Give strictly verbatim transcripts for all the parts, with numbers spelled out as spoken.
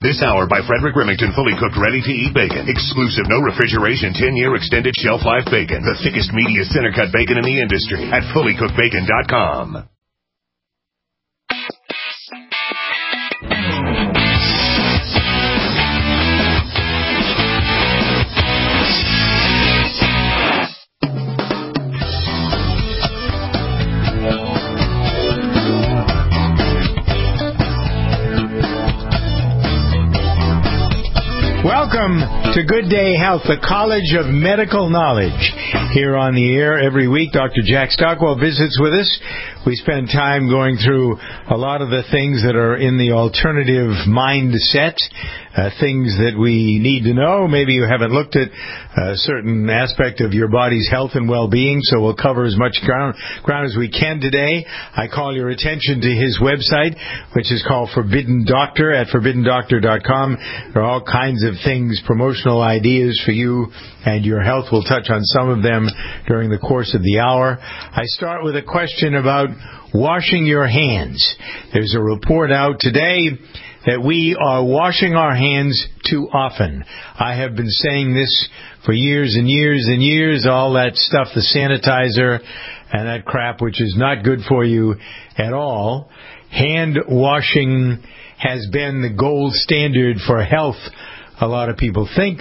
This hour by Frederick Remington, fully cooked, ready-to-eat bacon. Exclusive, no refrigeration, ten-year extended shelf life bacon. The thickest, meatiest, center-cut bacon in the industry at fully cooked bacon dot com. Welcome to Good Day Health, the College of Medical Knowledge. Here on the air every week, Doctor Jack Stockwell visits with us. We spend time going through a lot of the things that are in the alternative mindset, uh, things that we need to know. Maybe you haven't looked at a certain aspect of your body's health and well-being, so we'll cover as much ground, ground as we can today. I call your attention to his website, which is called Forbidden Doctor at forbidden doctor dot com. There are all kinds of things, promotional ideas for you and your health. We'll touch on some of them during the course of the hour. I start with a question about washing your hands. There's a report out today that we are washing our hands too often. I have been saying this for years and years and years, all that stuff, the sanitizer and that crap, which is not good for you at all. Hand washing has been the gold standard for health, a lot of people think.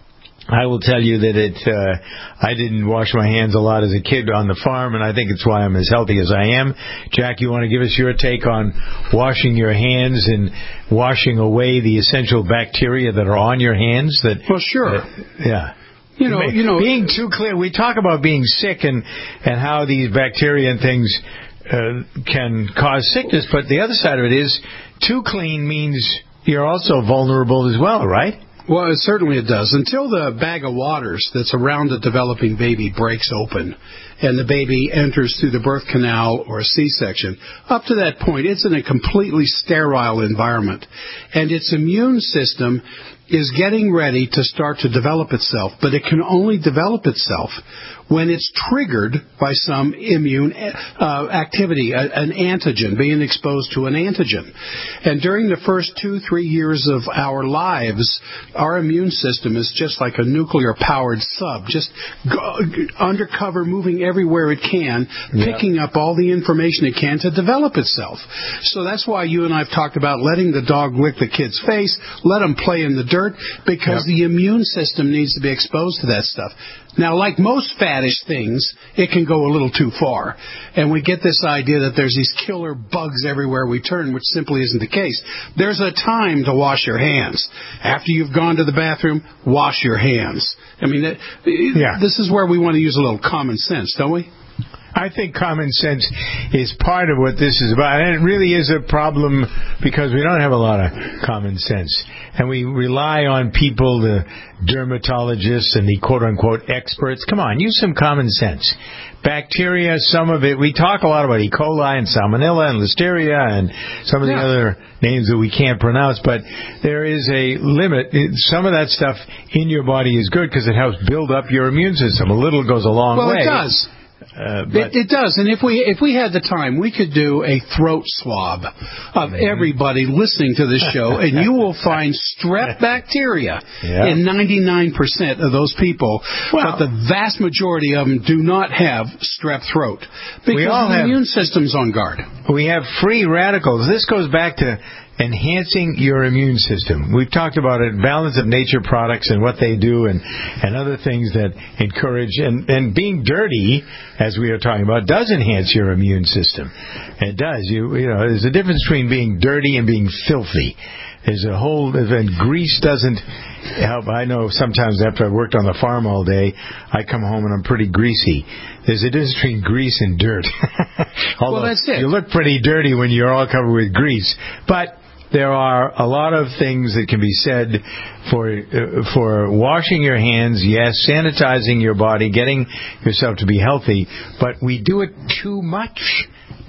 I will tell you that it. Uh, I didn't wash my hands a lot as a kid on the farm, and I think it's why I'm as healthy as I am. Jack, you want to give us your take on washing your hands and washing away the essential bacteria that are on your hands? That well, sure. Uh, yeah. You know, you know, being too clear. We talk about being sick and and how these bacteria and things uh, can cause sickness, but the other side of it is too clean means you're also vulnerable as well, right? Well, it, certainly it does. Until the bag of waters that's around the developing baby breaks open and the baby enters through the birth canal or a C-section, up to that point, it's in a completely sterile environment. And its immune system is getting ready to start to develop itself, but it can only develop itself when it's triggered by some immune uh, activity, a, an antigen, being exposed to an antigen. And during the first two, three years of our lives, our immune system is just like a nuclear-powered sub, just go, undercover, moving everywhere it can, yeah. picking up all the information it can to develop itself. So that's why you and I have talked about letting the dog lick the kid's face, let them play in the dirt, because yep. the immune system needs to be exposed to that stuff. Now, like most faddish things, it can go a little too far. And we get this idea that there's these killer bugs everywhere we turn, which simply isn't the case. There's a time to wash your hands. After you've gone to the bathroom, wash your hands. I mean, it, yeah. this is where we want to use a little common sense, don't we? I think common sense is part of what this is about, and it really is a problem because we don't have a lot of common sense, and we rely on people, the dermatologists and the quote-unquote experts. Come on, use some common sense. Bacteria, some of it, we talk a lot about E. coli and Salmonella and Listeria and some of the yeah. other names that we can't pronounce, but there is a limit. Some of that stuff in your body is good because it helps build up your immune system. A little goes a long well, way. Well, it does. Uh, it, it does, and if we if we had the time, we could do a throat swab of everybody listening to this show, and you will find strep bacteria yeah. in ninety-nine percent of those people, well, but the vast majority of them do not have strep throat because we all the have, immune system's on guard. We have free radicals. This goes back to enhancing your immune system. We've talked about it, balance of nature products and what they do and, and other things that encourage. And, and being dirty, as we are talking about, does enhance your immune system. It does. You, you know, there's a difference between being dirty and being filthy. There's a whole, and grease doesn't help. I know sometimes after I've worked on the farm all day, I come home and I'm pretty greasy. There's a difference between grease and dirt. Although well, that's it. You look pretty dirty when you're all covered with grease. But there are a lot of things that can be said for uh, for washing your hands, yes, sanitizing your body, getting yourself to be healthy, but we do it too much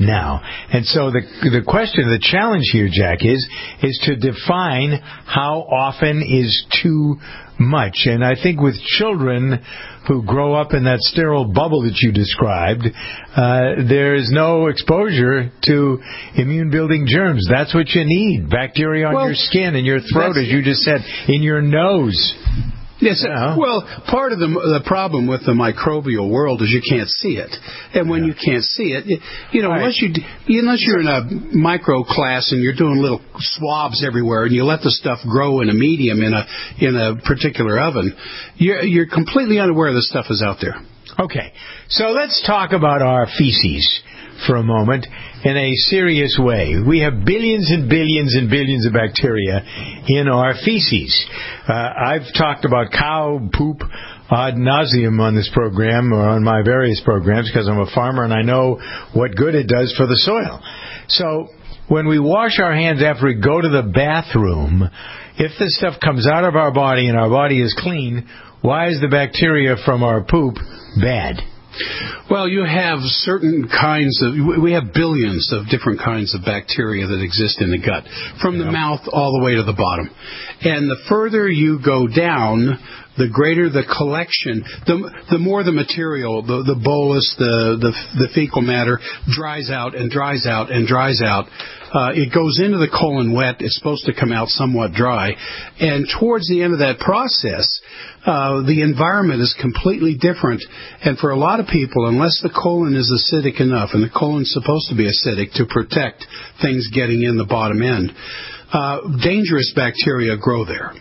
now. And so the the question, the challenge here, Jack, is is to define how often is too much. And I think with children who grow up in that sterile bubble that you described, uh, there is no exposure to immune-building germs. That's what you need. Bacteria on well, your skin, in your throat, as you just said, in your nose. Yes. Yeah. Well, part of the the problem with the microbial world is you can't see it, and when yeah. you can't see it, you know, right. unless you unless you're in a micro class and you're doing little swabs everywhere, and you let the stuff grow in a medium in a in a particular oven, you're you're completely unaware the stuff is out there. Okay, so let's talk about our feces for a moment in a serious way. We have billions and billions and billions of bacteria in our feces. Uh, I've talked about cow poop ad nauseum on this program or on my various programs because I'm a farmer and I know what good it does for the soil. So when we wash our hands after we go to the bathroom, if this stuff comes out of our body and our body is clean, why is the bacteria from our poop bad? Well, you have certain kinds of, we have billions of different kinds of bacteria that exist in the gut, from yeah. the mouth all the way to the bottom. And the further you go down, the greater the collection, the the more the material, the, the bolus, the, the the fecal matter dries out and dries out and dries out. Uh, it goes into the colon wet. It's supposed to come out somewhat dry. And towards the end of that process, uh, the environment is completely different. And for a lot of people, unless the colon is acidic enough, and the colon's supposed to be acidic to protect things getting in the bottom end, uh, dangerous bacteria grow there.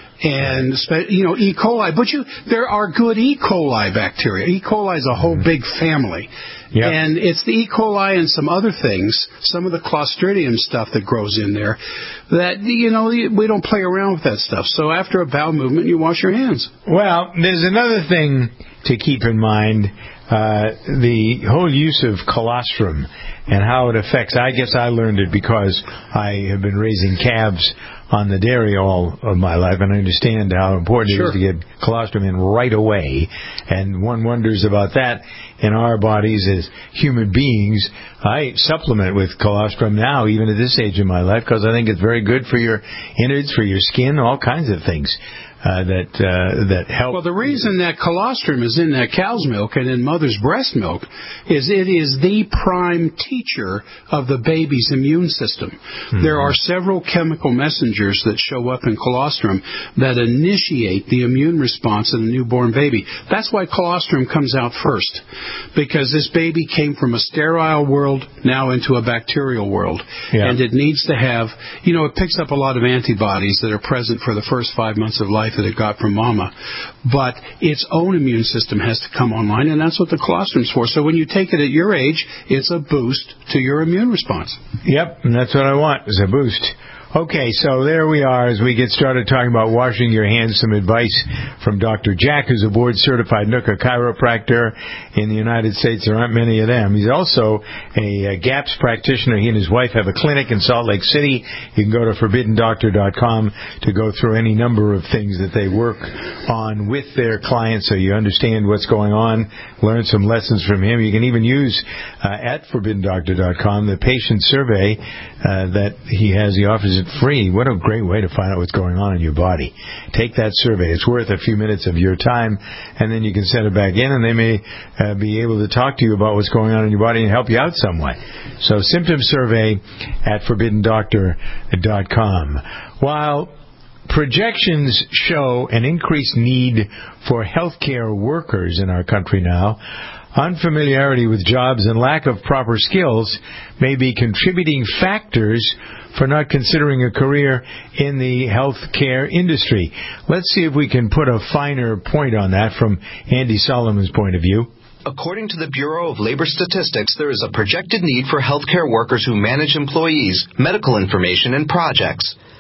And, you know, E. coli. But you, there are good E. coli bacteria. E. coli is a whole big family. Yep. And it's the E. coli and some other things, some of the Clostridium stuff that grows in there, that, you know, we don't play around with that stuff. So after a bowel movement, you wash your hands. Well, there's another thing to keep in mind. Uh, the whole use of colostrum and how it affects, I guess I learned it because I have been raising calves on the dairy all of my life, and I understand how important sure. it is to get colostrum in right away. And one wonders about that in our bodies as human beings. I supplement with colostrum now, even at this age of my life, because I think it's very good for your innards, for your skin, all kinds of things. Uh, that uh, that help. Well, the reason that colostrum is in that cow's milk and in mother's breast milk is it is the prime teacher of the baby's immune system. Mm-hmm. There are several chemical messengers that show up in colostrum that initiate the immune response in a newborn baby. That's why colostrum comes out first, because this baby came from a sterile world now into a bacterial world. Yeah. And it needs to have, you know, it picks up a lot of antibodies that are present for the first five months of life that it got from mama, but its own immune system has to come online, and that's what the colostrum's for. So when you take it at your age, it's a boost to your immune response. Yep, and that's what I want, is a boost. Okay, so there we are as we get started talking about washing your hands. Some advice from Doctor Jack, who's a board-certified N U C C A chiropractor in the United States. There aren't many of them. He's also a, a GAPS practitioner. He and his wife have a clinic in Salt Lake City. You can go to forbidden doctor dot com to go through any number of things that they work on with their clients so you understand what's going on, learn some lessons from him. You can even use uh, at forbidden doctor dot com the patient survey uh, that he has. He offers it free. What a great way to find out what's going on in your body. Take that survey. It's worth a few minutes of your time, and then you can send it back in, and they may uh, be able to talk to you about what's going on in your body and help you out some way. So symptom survey at forbidden doctor dot com. While projections show an increased need for healthcare workers in our country now, unfamiliarity with jobs and lack of proper skills may be contributing factors for not considering a career in the healthcare industry. Let's see if we can put a finer point on that from Andy Solomon's point of view. According to the Bureau of Labor Statistics, there is a projected need for healthcare workers who manage employees, medical information, and projects.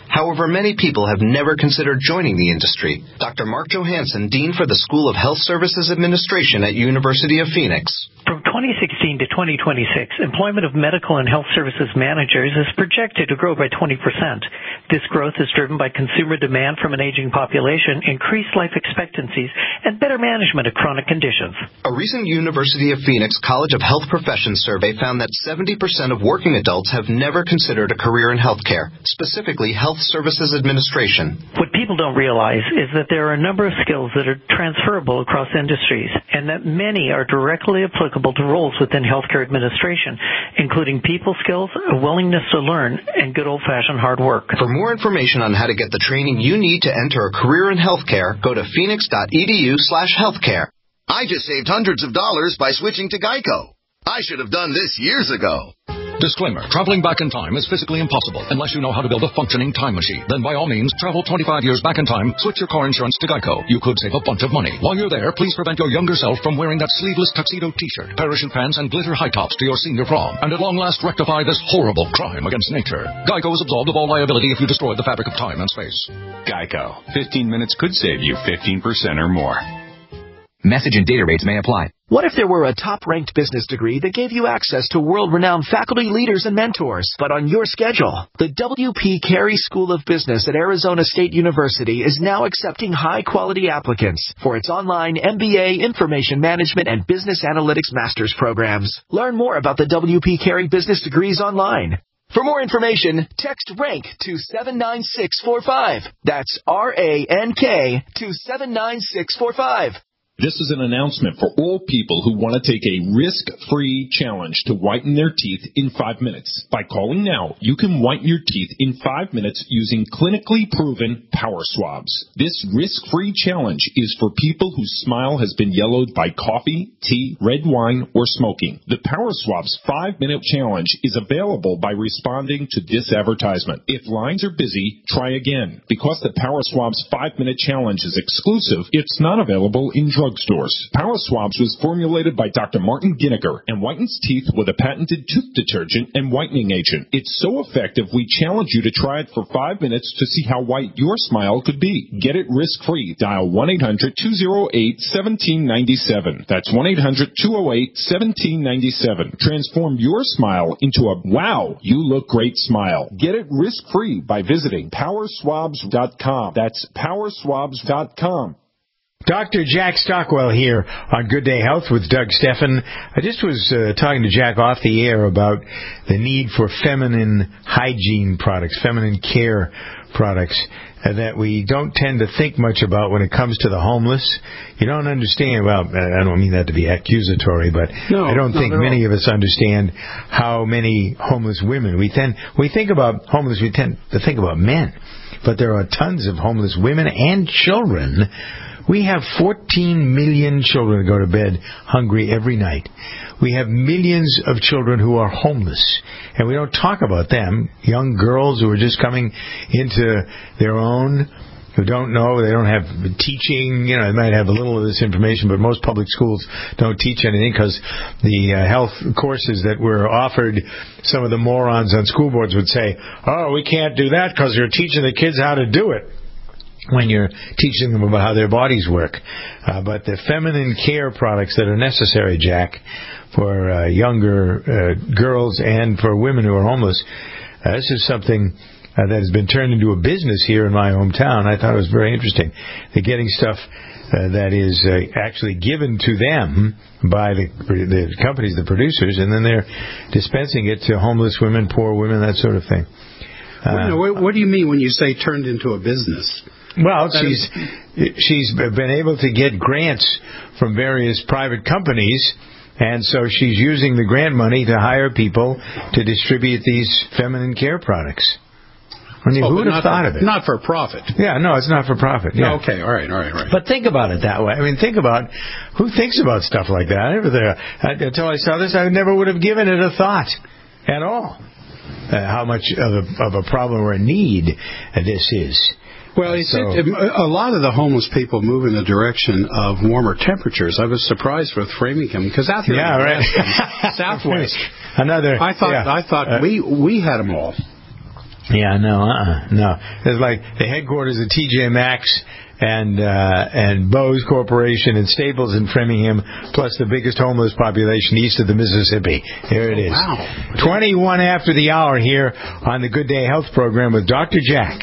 However, many people have never considered joining the industry. Doctor Mark Johansson, Dean for the School of Health Services Administration at University of Phoenix. From twenty sixteen to twenty twenty-six, employment of medical and health services managers is projected to grow by twenty percent. This growth is driven by consumer demand from an aging population, increased life expectancies, and better management of chronic conditions. A recent University of Phoenix College of Health Professions survey found that seventy percent of working adults have never considered a career in healthcare, specifically Health Services Administration. What people don't realize is that there are a number of skills that are transferable across industries, and that many are directly applicable to roles within healthcare administration, including people skills, a willingness to learn, and good old-fashioned hard work. For more information on how to get the training you need to enter a career in healthcare, go to phoenix.edu slash healthcare. I just saved hundreds of dollars by switching to Geico. I should have done this years ago. Disclaimer. Traveling back in time is physically impossible unless you know how to build a functioning time machine. Then by all means, travel twenty-five years back in time, switch your car insurance to Geico. You could save a bunch of money. While you're there, please prevent your younger self from wearing that sleeveless tuxedo t-shirt, parachute pants, and glitter high tops to your senior prom. And at long last rectify this horrible crime against nature. Geico is absolved of all liability if you destroy the fabric of time and space. Geico. fifteen minutes could save you fifteen percent or more. Message and data rates may apply. What if there were a top-ranked business degree that gave you access to world-renowned faculty, leaders, and mentors, but on your schedule? The W P Carey School of Business at Arizona State University is now accepting high-quality applicants for its online M B A, Information Management, and Business Analytics Master's programs. Learn more about the W P Carey business degrees online. For more information, text RANK to seven nine six four five. That's R A N K to seven nine six four five. This is an announcement for all people who want to take a risk-free challenge to whiten their teeth in five minutes. By calling now, you can whiten your teeth in five minutes using clinically proven power swabs. This risk-free challenge is for people whose smile has been yellowed by coffee, tea, red wine, or smoking. The Power Swabs five-minute challenge is available by responding to this advertisement. If lines are busy, try again. Because the Power Swabs five-minute challenge is exclusive, it's not available in drug drugstores. Power Swabs was formulated by Doctor Martin Ginniger and whitens teeth with a patented tooth detergent and whitening agent. It's so effective, we challenge you to try it for five minutes to see how white your smile could be. Get it risk-free. Dial one eight hundred two oh eight one seven nine seven. That's one eight hundred two oh eight one seven nine seven. Transform your smile into a wow, you look great smile. Get it risk-free by visiting power swabs dot com. That's power swabs dot com. Doctor Jack Stockwell here on Good Day Health with Doug Steffen. I just was uh, talking to Jack off the air about the need for feminine hygiene products, feminine care products uh, that we don't tend to think much about when it comes to the homeless. You don't understand, well, I don't mean that to be accusatory, but no, I don't think many all. of us understand how many homeless women. We tend, we think about homeless, we tend to think about men, but there are tons of homeless women and children. We have fourteen million children who go to bed hungry every night. We have millions of children who are homeless, and we don't talk about them. Young girls who are just coming into their own, who don't know, they don't have teaching, you know, they might have a little of this information, but most public schools don't teach anything because the uh, health courses that were offered, some of the morons on school boards would say, oh, we can't do that because you're teaching the kids how to do it, when you're teaching them about how their bodies work. Uh, but the feminine care products that are necessary, Jack, for uh, younger uh, girls and for women who are homeless, uh, this is something uh, that has been turned into a business here in my hometown. I thought it was very interesting. They're getting stuff uh, that is uh, actually given to them by the, the companies, the producers, and then they're dispensing it to homeless women, poor women, that sort of thing. Uh, what, what do you mean when you say turned into a business? Well, she's she's been able to get grants from various private companies, and so she's using the grant money to hire people to distribute these feminine care products. I mean, oh, who would have thought for, of it? Not for profit. Yeah, no, it's not for profit. Yeah. Oh, okay, all right, all right, all right. But think about it that way. I mean, think about who thinks about stuff like that. I never, I, until I saw this, I never would have given it a thought at all. Uh, how much of a, of a problem or a need uh, this is. Well, it's, so, it, a lot of the homeless people move in the direction of warmer temperatures. I was surprised with Framingham because out here yeah, in the right. Southwest, another. I thought yeah. I thought uh, we we had them all. Yeah, no, uh-uh, no. It's like the headquarters of T J Maxx and uh, and Bose Corporation and Staples in Framingham, plus the biggest homeless population east of the Mississippi. Here it is. Oh, wow. twenty-one after the hour here on the Good Day Health program with Doctor Jack.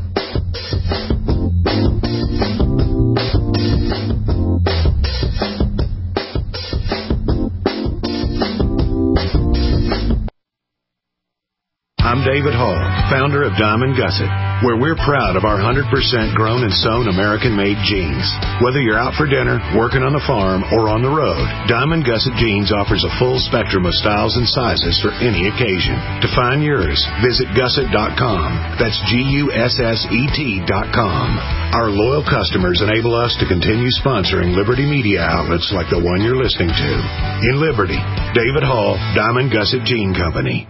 I'm David Hall, founder of Diamond Gusset, where we're proud of our one hundred percent grown and sewn American-made jeans. Whether you're out for dinner, working on the farm, or on the road, Diamond Gusset Jeans offers a full spectrum of styles and sizes for any occasion. To find yours, visit gusset dot com. That's G U S S E T dot com. Our loyal customers enable us to continue sponsoring Liberty media outlets like the one you're listening to. In Liberty, David Hall, Diamond Gusset Jean Company.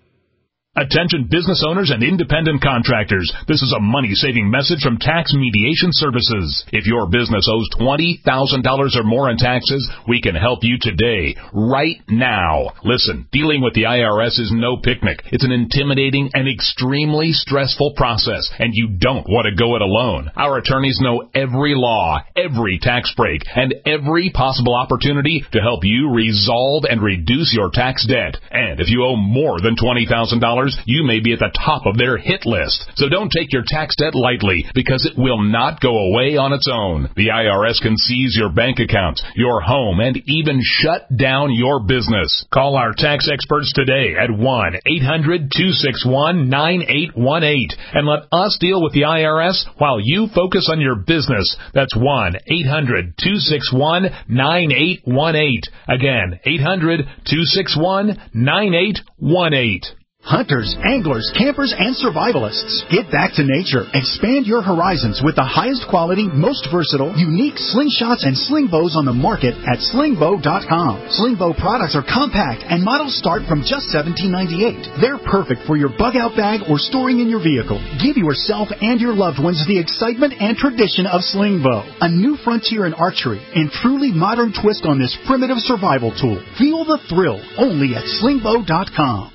Attention business owners and independent contractors. This is a money-saving message from Tax Mediation Services. If your business owes twenty thousand dollars or more in taxes, we can help you today, right now. Listen, dealing with the I R S is no picnic. It's an intimidating and extremely stressful process, and you don't want to go it alone. Our attorneys know every law, every tax break, and every possible opportunity to help you resolve and reduce your tax debt. And if you owe more than twenty thousand dollars, you may be at the top of their hit list. So don't take your tax debt lightly, because it will not go away on its own. The I R S can seize your bank accounts, your home, and even shut down your business. Call our tax experts today at one eight hundred two six one nine eight one eight and let us deal with the I R S while you focus on your business. That's one eight hundred two six one nine eight one eight. Again, eight hundred two six one nine eight one eight. Hunters, anglers, campers, and survivalists. Get back to nature. Expand your horizons with the highest quality, most versatile, unique slingshots and sling bows on the market at sling bow dot com. Sling bow products are compact and models start from just seventeen ninety-eight. They're perfect for your bug-out bag or storing in your vehicle. Give yourself and your loved ones the excitement and tradition of sling bow. A new frontier in archery and truly modern twist on this primitive survival tool. Feel the thrill only at sling bow dot com.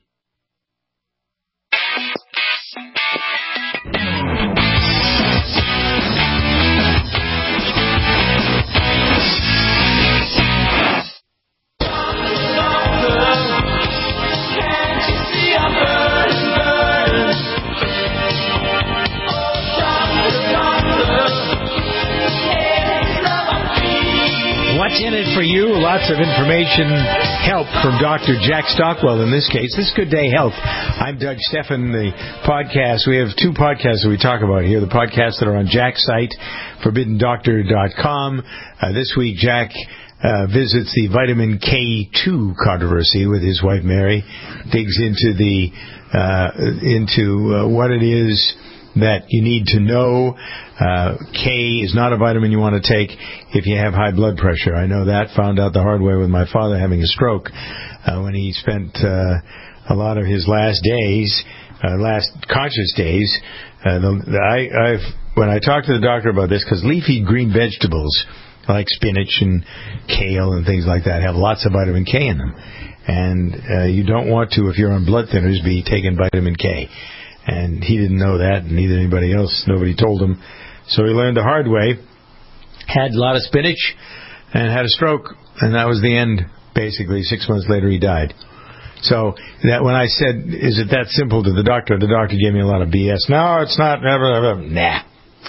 What's in it for you? Lots of information, help from Doctor Jack Stockwell in this case. This is Good Day Health. I'm Doug Stephan. The podcast, we have two podcasts that we talk about here. The podcasts that are on Jack's site, forbidden doctor dot com. Uh, this week, Jack uh, visits the vitamin K two controversy with his wife Mary, digs into the uh, into uh, what it is that you need to know. Uh, K is not a vitamin you want to take if you have high blood pressure. I know that. Found out the hard way with my father having a stroke uh, when he spent uh, a lot of his last days, uh, last conscious days. Uh, the, the, I, I've, when I talked to the doctor about this, because leafy green vegetables like spinach and kale and things like that have lots of vitamin K in them. And uh, you don't want to, if you're on blood thinners, be taking vitamin K. And he didn't know that, and neither anybody else. Nobody told him. So he learned the hard way, had a lot of spinach, and had a stroke. And that was the end, basically. Six months later, he died. So that when I said, is it that simple to the doctor, the doctor gave me a lot of B S. No, it's not. Never, never. Nah.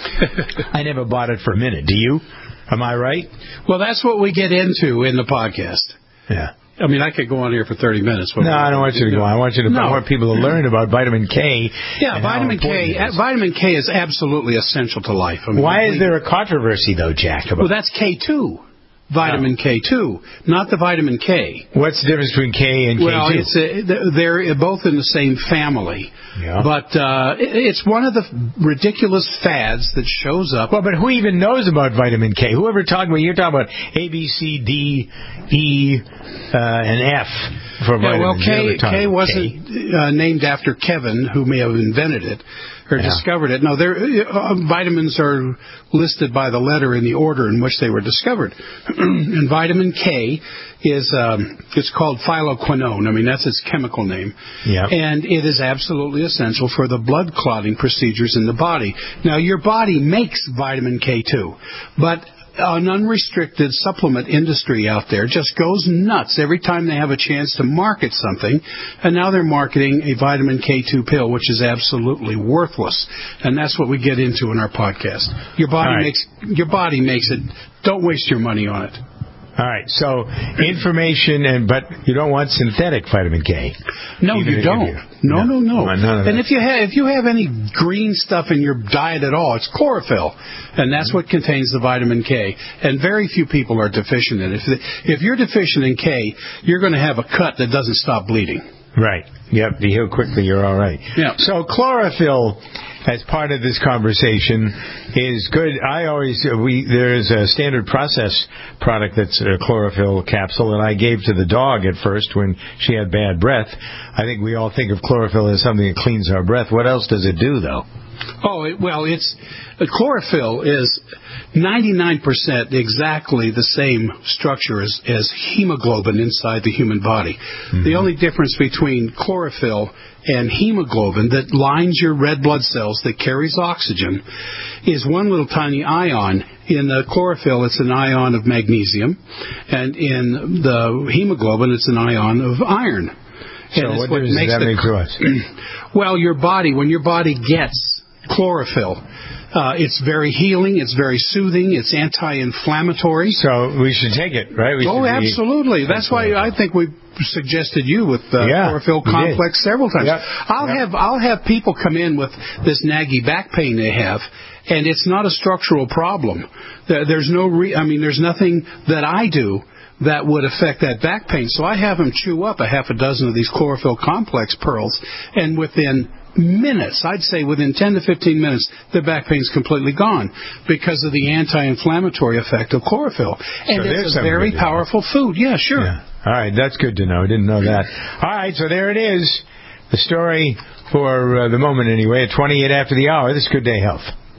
I never bought it for a minute. Do you? Am I right? Well, that's what we get into in the podcast. Yeah. I mean, I could go on here for thirty minutes. No, I don't want you to go on. I want you to. No. I want people to learn about vitamin K. Yeah, vitamin K. Vitamin K is absolutely essential to life. I mean, why is there a controversy, though, Jack? About well, that's K two. Vitamin K two, not the vitamin K. What's the difference between K and K two? Well, it's a, they're both in the same family. Yeah. But uh, it's one of the ridiculous fads that shows up. Well, but who even knows about vitamin K? Whoever talking about, you're talking about A, B, C, D, E, uh, and F for yeah, vitamins. Well, K, K wasn't K. Uh, named after Kevin, who may have invented it. or Yeah. discovered it. No, they're, uh, vitamins are listed by the letter in the order in which they were discovered. And vitamin K is um, it's called phylloquinone. I mean, that's its chemical name. Yeah. And it is absolutely essential for the blood clotting procedures in the body. Now, your body makes vitamin K too, but an unrestricted supplement industry out there just goes nuts every time they have a chance to market something, and now they're marketing a vitamin K two pill, which is absolutely worthless. And that's what we get into in our podcast. Your body right. makes your body makes it. Don't waste your money on it. All right, so information, and but you don't want synthetic vitamin K. No, you don't. You. No, no, no. no. None of and that. if you have if you have any green stuff in your diet at all, it's chlorophyll, and that's what contains the vitamin K. And very few people are deficient in it. If if you're deficient in K, you're going to have a cut that doesn't stop bleeding. Right. Yep. You heal quickly. You're all right. Yeah. So chlorophyll, as part of this conversation, is good. I always we there's a standard process product that's a chlorophyll capsule that I gave to the dog at first when she had bad breath. I think we all think of chlorophyll as something that cleans our breath. What else does it do, though? Oh, it, well, it's uh, chlorophyll is ninety-nine percent exactly the same structure as, as hemoglobin inside the human body. Mm-hmm. The only difference between chlorophyll and hemoglobin that lines your red blood cells that carries oxygen is one little tiny ion. In the chlorophyll, it's an ion of magnesium, and in the hemoglobin, it's an ion of iron. So and what, what does makes that the, make to us? Well, your body, when your body gets chlorophyll, uh, it's very healing, it's very soothing, it's anti-inflammatory. So we should take it, right? We oh, absolutely. That's why I think we suggested you with the yeah, chlorophyll complex did. several times. Yep. I'll yep. have I'll have people come in with this naggy back pain they have, and it's not a structural problem. There's no, re- I mean, there's nothing that I do that would affect that back pain. So I have them chew up a half a dozen of these chlorophyll complex pearls, and within minutes, I'd say within ten to fifteen minutes, the back pain's completely gone because of the anti-inflammatory effect of chlorophyll. And so it's a very powerful food. Yeah, sure. Yeah. All right, that's good to know. I didn't know that. All right, so there it is. The story for uh, the moment, anyway, at twenty-eight after the hour. This is Good Day Health.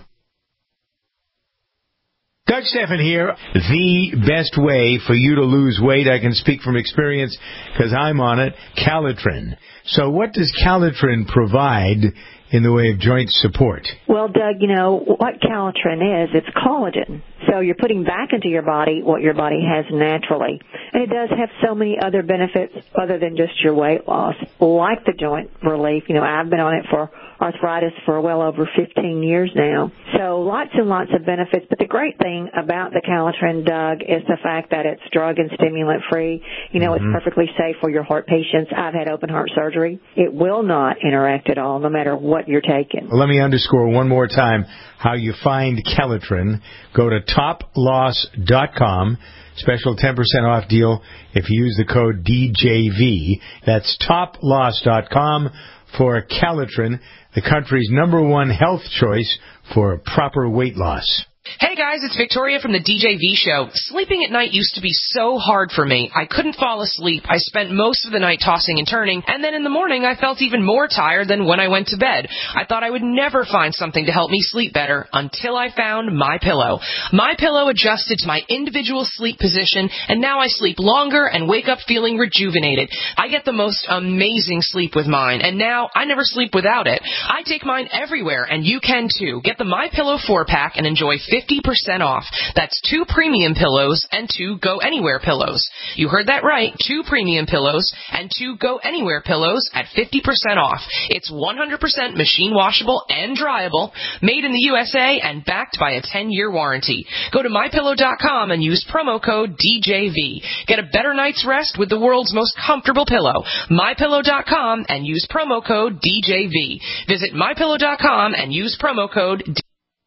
Doug Stephan here. The best way for you to lose weight, I can speak from experience because I'm on it, Calitrin. So what does Calitrin provide in the way of joint support? Well, Doug, you know, what Calitrin is, it's collagen. So you're putting back into your body what your body has naturally. And it does have so many other benefits other than just your weight loss, like the joint relief. You know, I've been on it for arthritis for well over fifteen years now. So lots and lots of benefits. But the great thing about the Calitrin, Doug, is the fact that it's drug and stimulant free. You know, mm-hmm. it's perfectly safe for your heart patients. I've had open heart surgery. It will not interact at all, no matter what you're taking. Let me underscore one more time how you find Calitrin. Go to top loss dot com. Special ten percent off deal if you use the code D J V. That's top loss dot com for Calitrin, the country's number one health choice for proper weight loss. Hey guys, it's Victoria from the D J V show. Sleeping at night used to be so hard for me. I couldn't fall asleep. I spent most of the night tossing and turning, and then in the morning I felt even more tired than when I went to bed. I thought I would never find something to help me sleep better until I found MyPillow. MyPillow adjusted to my individual sleep position, and now I sleep longer and wake up feeling rejuvenated. I get the most amazing sleep with mine, and now I never sleep without it. I take mine everywhere, and you can too. Get the MyPillow four-pack and enjoy fifty percent off. That's two premium pillows and two Go Anywhere pillows. You heard that right. Two premium pillows and two Go Anywhere pillows at fifty percent off. It's one hundred percent machine washable and dryable, made in the U S A and backed by a ten-year warranty. Go to my pillow dot com and use promo code D J V. Get a better night's rest with the world's most comfortable pillow. my pillow dot com and use promo code D J V. Visit my pillow dot com and use promo code D J V.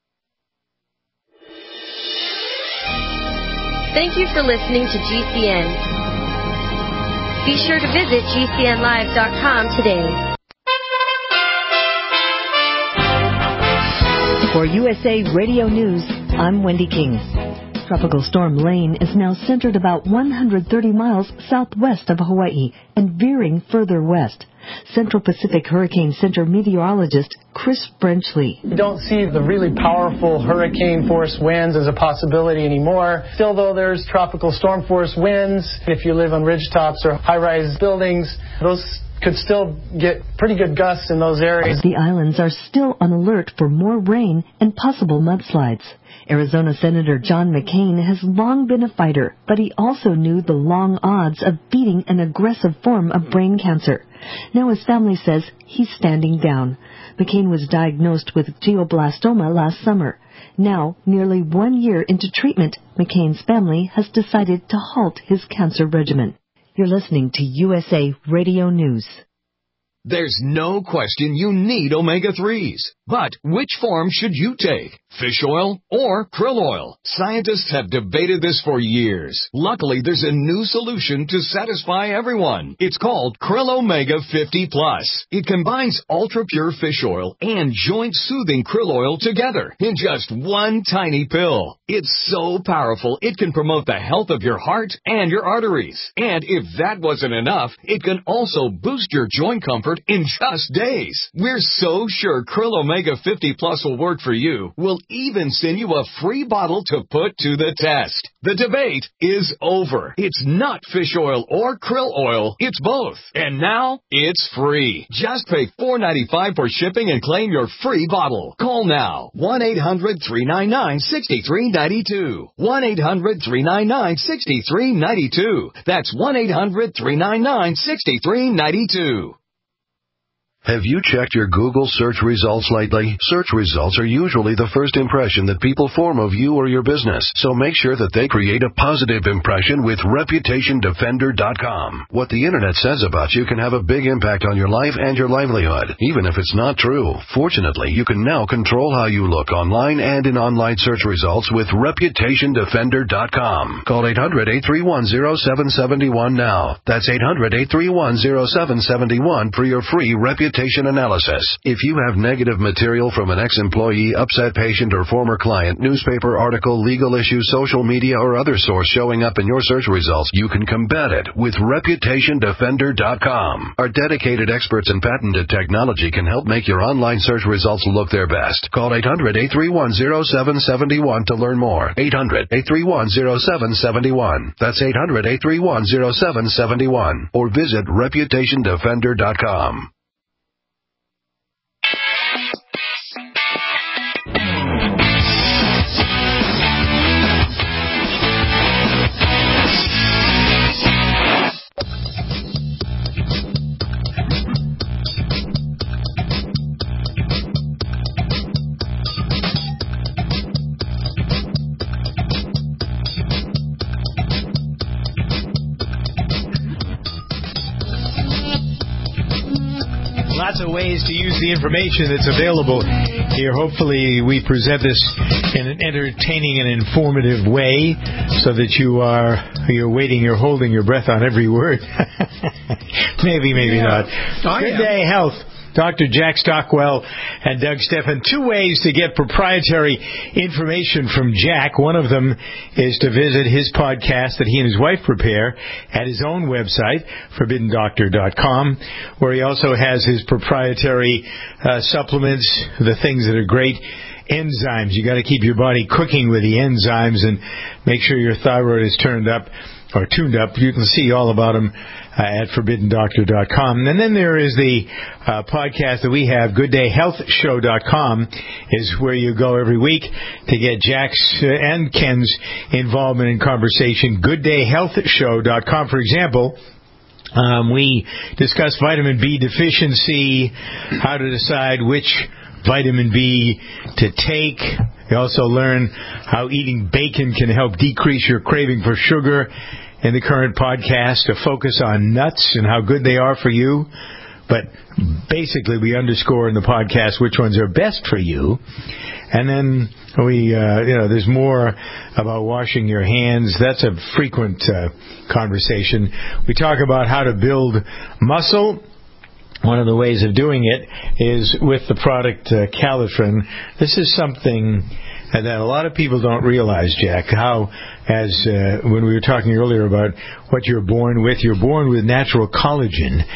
Thank you for listening to G C N. Be sure to visit G C N live dot com today. For U S A Radio News, I'm Wendy King. Tropical Storm Lane is now centered about one hundred thirty miles southwest of Hawaii and veering further west. Central Pacific Hurricane Center meteorologist Chris Brenchley. We don't see the really powerful hurricane force winds as a possibility anymore. Still, though, there's tropical storm force winds. If you live on ridgetops or high-rise buildings, those could still get pretty good gusts in those areas. The islands are still on alert for more rain and possible mudslides. Arizona Senator John McCain has long been a fighter, but he also knew the long odds of beating an aggressive form of brain cancer. Now his family says he's standing down. McCain was diagnosed with glioblastoma last summer. Now, nearly one year into treatment, McCain's family has decided to halt his cancer regimen. You're listening to U S A Radio News. There's no question you need omega threes. But which form should you take? Fish oil or krill oil? Scientists have debated this for years. Luckily, there's a new solution to satisfy everyone. It's called Krill Omega fifty plus. It combines ultra-pure fish oil and joint-soothing krill oil together in just one tiny pill. It's so powerful, it can promote the health of your heart and your arteries. And if that wasn't enough, it can also boost your joint comfort in just days. We're so sure Krill Omega fifty plus will work for you. We'll even send you a free bottle to put to the test. The debate is over. It's not fish oil or krill oil. It's both. And now it's free. Just pay four dollars and ninety-five cents for shipping and claim your free bottle. Call now. one eight hundred three nine nine six three nine two. one eight hundred three nine nine six three nine two. That's one eight hundred three nine nine six three nine two. Have you checked your Google search results lately? Search results are usually the first impression that people form of you or your business, so make sure that they create a positive impression with reputation defender dot com. What the Internet says about you can have a big impact on your life and your livelihood, even if it's not true. Fortunately, you can now control how you look online and in online search results with reputation defender dot com. Call eight hundred eight three one zero seven seven one now. That's eight hundred eight three one zero seven seven one for your free reputation analysis. If you have negative material from an ex-employee, upset patient, or former client, newspaper article, legal issue, social media, or other source showing up in your search results, you can combat it with reputation defender dot com. Our dedicated experts in patented technology can help make your online search results look their best. Call eight hundred eight three one zero seven seven one to learn more. eight hundred eight three one zero seven seven one. That's eight hundred eight three one zero seven seven one. Or visit reputation defender dot com. Lots of ways to use the information that's available here. Hopefully we present this in an entertaining and informative way so that you are, you're waiting, you're holding your breath on every word. maybe, maybe yeah. not. Oh, Good yeah. Day Health. Doctor Jack Stockwell and Doug Stephan. Two ways to get proprietary information from Jack. One of them is to visit his podcast that he and his wife prepare at his own website, forbidden doctor dot com, where he also has his proprietary uh, supplements, the things that are great. Enzymes. You got to keep your body cooking with the enzymes and make sure your thyroid is turned up or tuned up. You can see all about them uh, at forbidden doctor dot com. And then there is the uh, podcast that we have, good day health show dot com, is where you go every week to get Jack's uh, and Ken's involvement in conversation. good day health show dot com, for example. Um, we discuss vitamin B deficiency, how to decide which vitamin B to take. You also learn how eating bacon can help decrease your craving for sugar. In the current podcast, to focus on nuts and how good they are for you. But basically, we underscore in the podcast which ones are best for you. And then we, uh, you know, there's more about washing your hands. That's a frequent uh, conversation. We talk about how to build muscle. One of the ways of doing it is with the product uh, Calitrin. This is something that a lot of people don't realize, Jack, how, as uh, when we were talking earlier about what you're born with, you're born with natural collagen.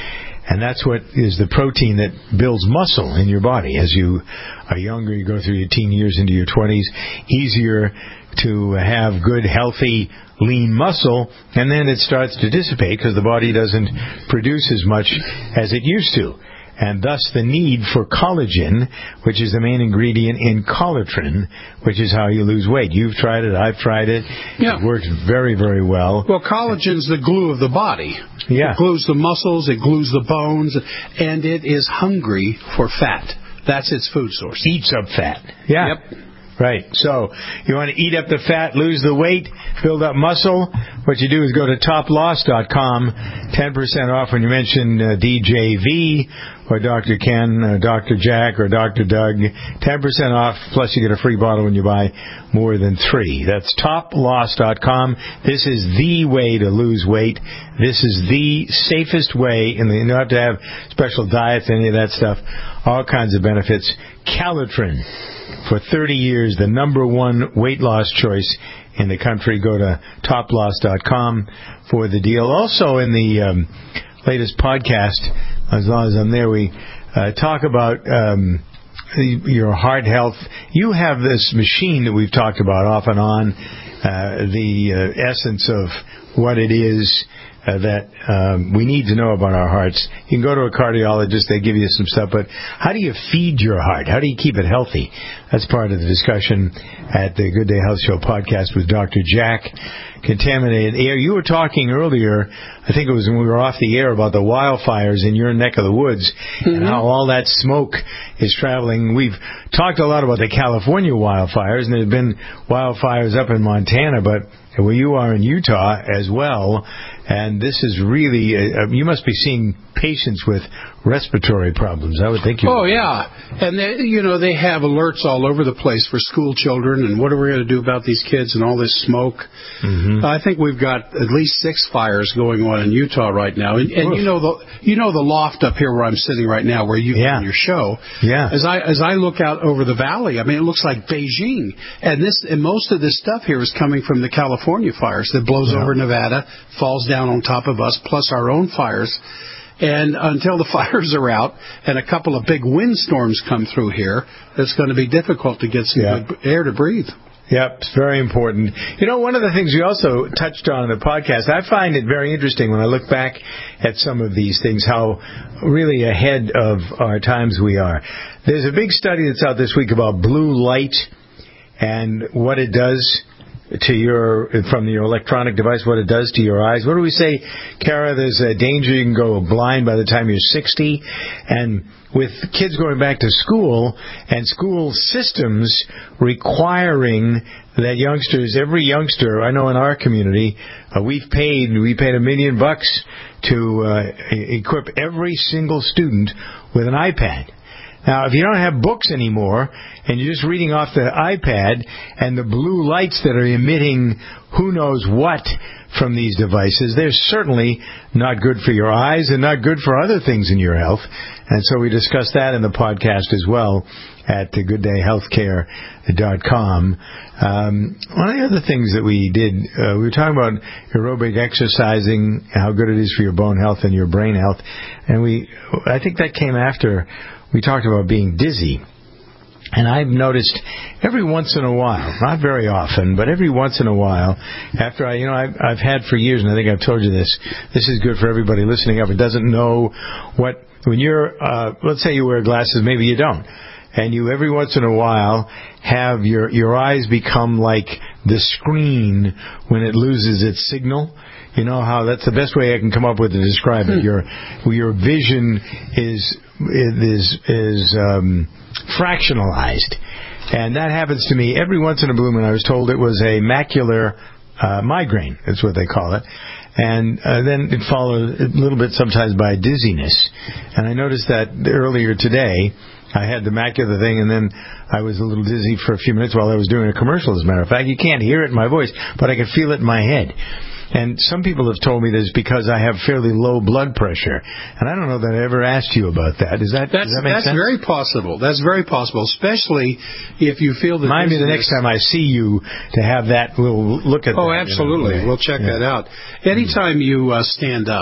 And that's what is the protein that builds muscle in your body. As you are younger, you go through your teen years into your twenties, easier to have good, healthy, lean muscle, and then it starts to dissipate because the body doesn't produce as much as it used to. And thus the need for collagen, which is the main ingredient in collagen, which is how you lose weight. You've tried it, I've tried it. Yeah. It works very, very well. Well, collagen's the glue of the body. Yeah. It glues the muscles, it glues the bones, and it is hungry for fat. That's its food source. Eats up fat. Yeah. Yep. Right. So you want to eat up the fat, lose the weight, build up muscle. What you do is go to top loss dot com, ten percent off when you mention uh, D J V or Doctor Ken, or Doctor Jack, or Doctor Doug. ten percent off, plus you get a free bottle when you buy more than three. That's top loss dot com. This is the way to lose weight. This is the safest way, and you don't have to have special diets, any of that stuff. All kinds of benefits. Calitrin. For thirty years, the number one weight loss choice in the country. Go to top loss dot com for the deal. Also, in the um, latest podcast, as long as I'm there, we uh, talk about um, your heart health. You have this machine that we've talked about off and on, uh, the uh, essence of what it is Uh, that um, we need to know about our hearts. You can go to a cardiologist, they give you some stuff, but how do you feed your heart? How do you keep it healthy? That's part of the discussion at the Good Day Health Show podcast with Doctor Jack. Contaminated air. You were talking earlier, I think it was when we were off the air, about the wildfires in your neck of the woods, mm-hmm. and how all that smoke is traveling. We've talked a lot about the California wildfires, and there have been wildfires up in Montana, but where you are in Utah as well. And this is really, uh, you must be seeing patients with respiratory problems. I would think you Oh, would. yeah. And, they, you know, they have alerts all over the place for school children, and what are we going to do about these kids and all this smoke? Mm-hmm. I think we've got at least six fires going on in Utah right now. And, and you know the you know the loft up here where I'm sitting right now, where you've yeah. done your show. Yeah. As I as I look out over the valley, I mean, it looks like Beijing. And this and most of this stuff here is coming from the California fires that blows yeah. over Nevada, falls down on top of us, plus our own fires. And until the fires are out and a couple of big windstorms come through here, it's going to be difficult to get some yeah. good air to breathe. Yep, it's very important. You know, one of the things we also touched on in the podcast, I find it very interesting when I look back at some of these things, how really ahead of our times we are. There's a big study that's out this week about blue light and what it does to your, from your electronic device, what it does to your eyes. What do we say, Kara? There's a danger you can go blind by the time you're sixty. And with kids going back to school and school systems requiring that youngsters, every youngster, I know in our community, uh, we've paid, we paid a million bucks to uh, equip every single student with an iPad. Now, if you don't have books anymore, and you're just reading off the iPad, and the blue lights that are emitting who knows what from these devices, they're certainly not good for your eyes and not good for other things in your health. And so we discussed that in the podcast as well at good day healthcare dot com. Um, one of the other things that we did, uh, we were talking about aerobic exercising, how good it is for your bone health and your brain health. And we, I think that came after we talked about being dizzy. And I've noticed every once in a while, not very often, but every once in a while, after I, you know, I've, I've had for years, and I think I've told you this, this is good for everybody listening up. It doesn't know what, when you're, uh, let's say you wear glasses, maybe you don't, and you every once in a while have your, your eyes become like the screen when it loses its signal. You know how that's the best way I can come up with to describe it. Your your vision is is is um, fractionalized, and that happens to me every once in a blue moon. I was told it was a macular uh, migraine. That's what they call it. And uh, then it followed a little bit sometimes by dizziness. And I noticed that earlier today. I had the macular thing, and then I was a little dizzy for a few minutes while I was doing a commercial, as a matter of fact. You can't hear it in my voice, but I can feel it in my head. And some people have told me this because I have fairly low blood pressure. And I don't know that I ever asked you about that. Is that, that's, does that make that's sense? That's very possible. That's very possible, especially if you feel that... Remind me the next time I see you to have that little look at oh, that. Oh, absolutely. You know, we'll check yeah. that out. Anytime you uh, stand up,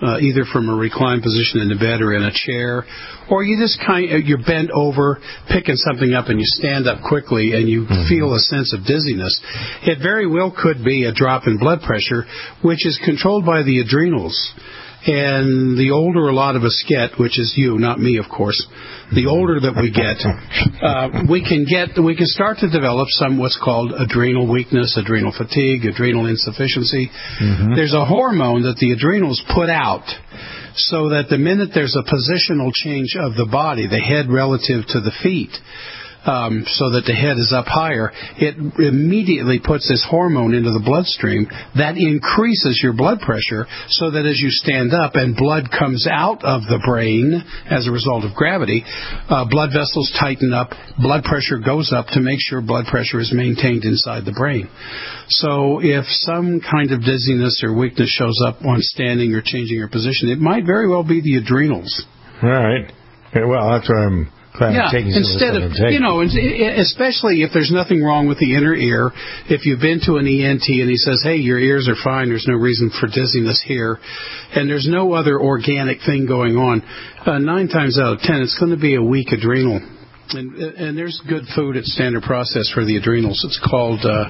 uh, either from a reclined position in the bed or in a chair, or you just kind of, you're bent over, picking something up, and you stand up quickly and you mm-hmm. feel a sense of dizziness, it very well could be a drop in blood pressure, which is controlled by the adrenals. And the older a lot of us get, which is you, not me, of course, the older that we get, uh, we can get, we can start to develop some what's called adrenal weakness, adrenal fatigue, adrenal insufficiency. Mm-hmm. There's a hormone that the adrenals put out so that the minute there's a positional change of the body, the head relative to the feet, Um, so that the head is up higher, it immediately puts this hormone into the bloodstream that increases your blood pressure so that as you stand up and blood comes out of the brain as a result of gravity, uh, blood vessels tighten up, blood pressure goes up to make sure blood pressure is maintained inside the brain. So if some kind of dizziness or weakness shows up on standing or changing your position, it might very well be the adrenals. All right. Well, that's what I'm... Yeah, instead of, you know, especially if there's nothing wrong with the inner ear, if you've been to an E N T and he says, hey, your ears are fine, there's no reason for dizziness here, and there's no other organic thing going on, uh, nine times out of ten, it's going to be a weak adrenal. And, and there's good food at Standard Process for the adrenals. It's called... Uh,